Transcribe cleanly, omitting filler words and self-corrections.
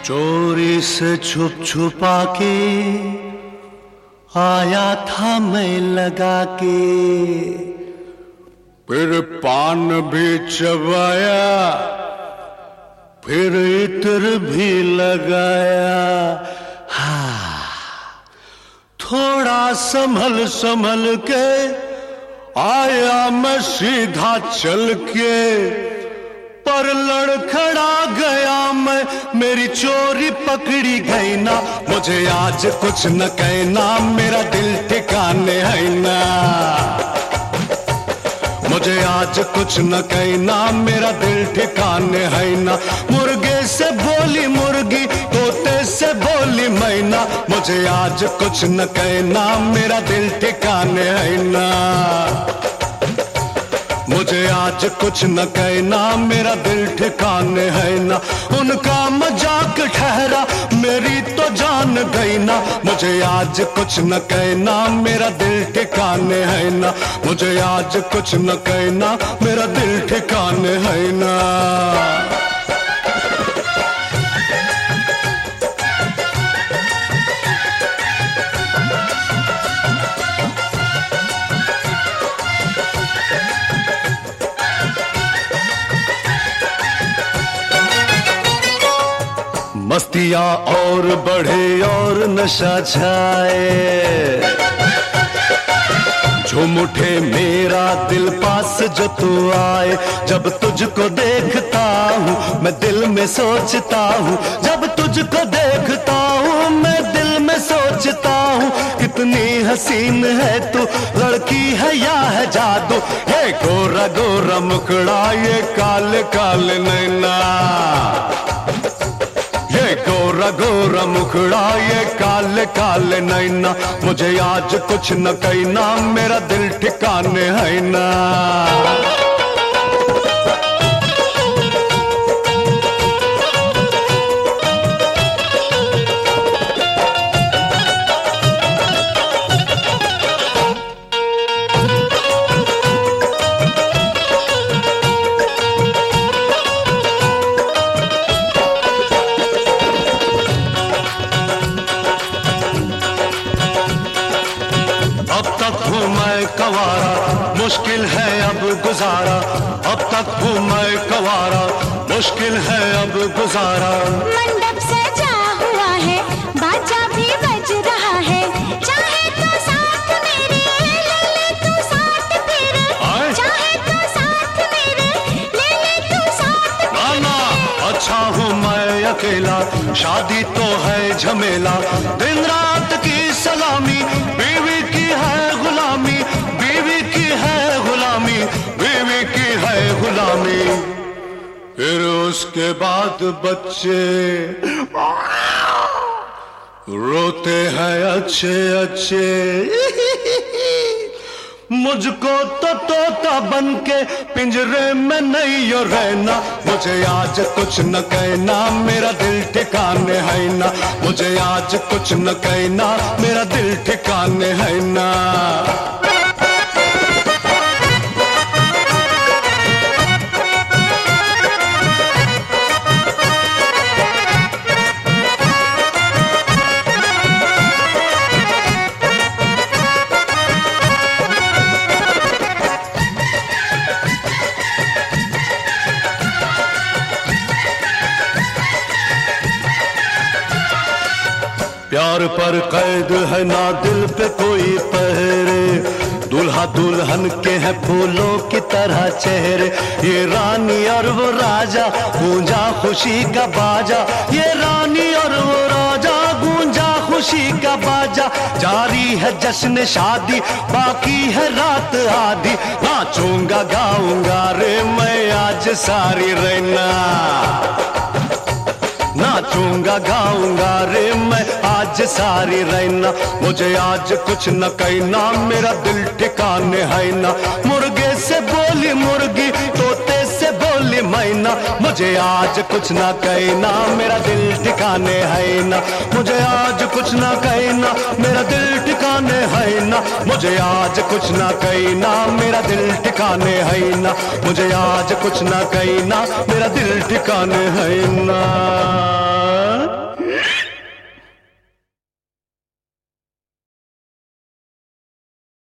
चोरी से छुप छुपा के आया था मैं लगा के, फिर पान भी चबाया, फिर इत्र भी लगाया। हाँ, थोड़ा संभल संभल के आया मैं सीधा चल के, पर लड़खड़ा गया मैं, मेरी चोरी पकड़ी गई ना। मुझे आज कुछ न कहना, मेरा दिल ठिकाने है ना। मुझे आज कुछ न कहना, मेरा दिल ठिकाने है ना। मुर्गे से बोली मुर्गी, तोते से बोली मैना। मुझे आज कुछ न कहना, मेरा दिल ठिकाने है ना। मुझे आज कुछ न कहना, मेरा दिल ठिकाने है ना। उनका मजाक ठहरा, मेरी तो जान गई ना। मुझे आज कुछ न कहना, मेरा दिल ठिकाने है ना। मुझे आज कुछ न कहना, मेरा दिल ठिकाने है ना। मस्तियाँ और बढ़े और नशा छाए, झूम उठे मेरा दिल पास जो तू आए। जब तुझको देखता हूँ मैं दिल में सोचता हूँ, जब तुझको देखता हूँ मैं दिल में सोचता हूँ। कितनी हसीन है तू, लड़की है या है जादू। हे गोरा गोरा मुखड़ा, ये काले काले नैना। गोरा गोरा मुखड़ा, ये काले काले नैना। मुझे आज कुछ न कहना, मेरा दिल ठिकाने है ना। कवारा मुश्किल है अब गुजारा, अब तक हूँ मैं कवारा, मुश्किल है अब गुजारा। मंडप सजा हुआ है, बाजा भी बज रहा है। चाहे तो साथ मेरे ले ले तू साथ फिर, चाहे तो साथ मेरे ले ले तू साथ। नाना अच्छा हूँ मैं अकेला, शादी तो है झमेला। दिन रात की सलामी, बीवी की है गुलामी, बीवी की है गुलामी, बीवी की है गुलामी। फिर उसके बाद बच्चे रोते हैं अच्छे अच्छे। मुझको तो तोता बन के पिंजरे में नहीं रहना। मुझे आज कुछ न कहना, मेरा दिल ठिकाने है ना। मुझे आज कुछ न कहना, मेरा दिल ठिकाने है ना। प्यार पर कैद है ना दिल पे कोई पहरे, दूल्हा दुल्हन के हैं फूलों की तरह चेहरे। ये रानी और वो राजा, गूंजा खुशी का बाजा। ये रानी और वो राजा, गूंजा खुशी का बाजा। जारी है जश्न शादी, बाकी है रात आधी। नाचूंगा गाऊंगा रे मैं आज सारी रहना। नाचूंगा गाऊंगा रे मैं आज सारी रहना। मुझे आज कुछ न कहना, मेरा दिल ठिकाने है ना। मुर्गे से बोली मुर्गी, तोते से बोली मैना, मुझे आज कुछ ना कहना, मेरा दिल ठिकाने है ना। मुझे आज कुछ ना कहना, मेरा दिल ठिकाने है ना। मुझे आज कुछ ना कहना, मेरा दिल ठिकाने है ना। मुझे आज कुछ ना कहना, मेरा दिल ठिकाने है ना।